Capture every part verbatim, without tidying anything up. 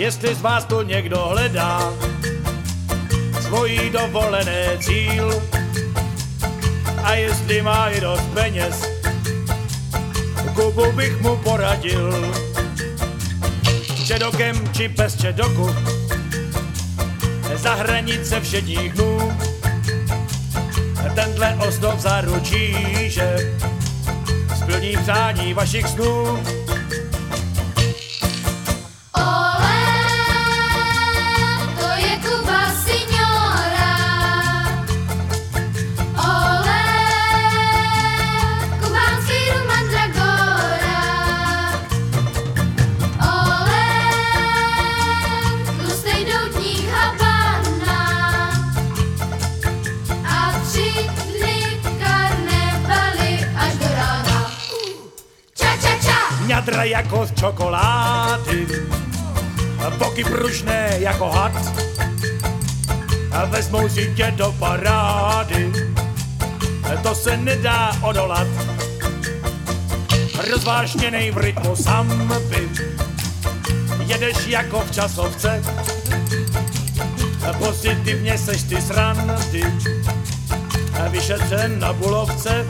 jestli z vás to někdo hledá svojí dovolené cíl a jestli má i dost peněz, Kubu bych mu poradil. Čedokem či bez čedoku, za hranice všedních dnů, tenhle ostrov zaručí, že splní přání vašich snů. Ňadra jako z čokolády, boky pružné jako had, vezmou si tě do parády, to se nedá odolat. Rozvášněnej v rytmu samby, jedeš jako v časovce, pozitivně seš ty srandy, vyšetřen na Bulovce.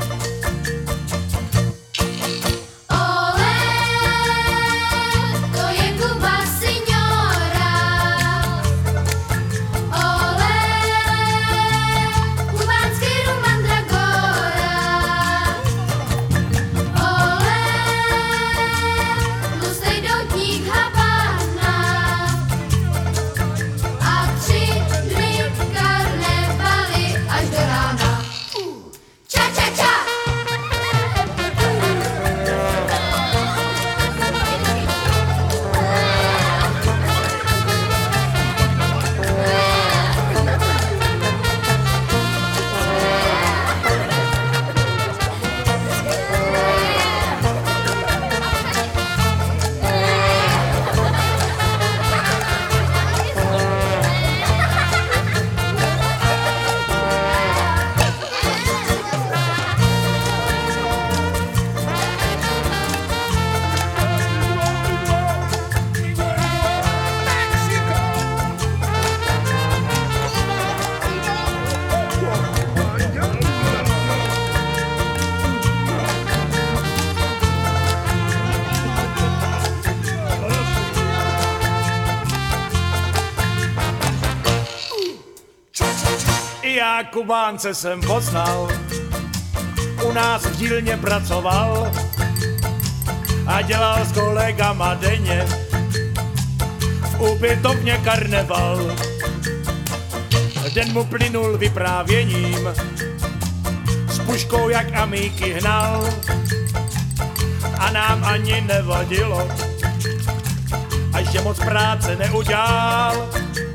Já Kubánce jsem poznal, u nás v dílně pracoval a dělal s kolegama denně v ubytovně karneval. Den mu plynul vyprávěním, s puškou jak amíky hnal a nám ani nevadilo, až že moc práce neudělal.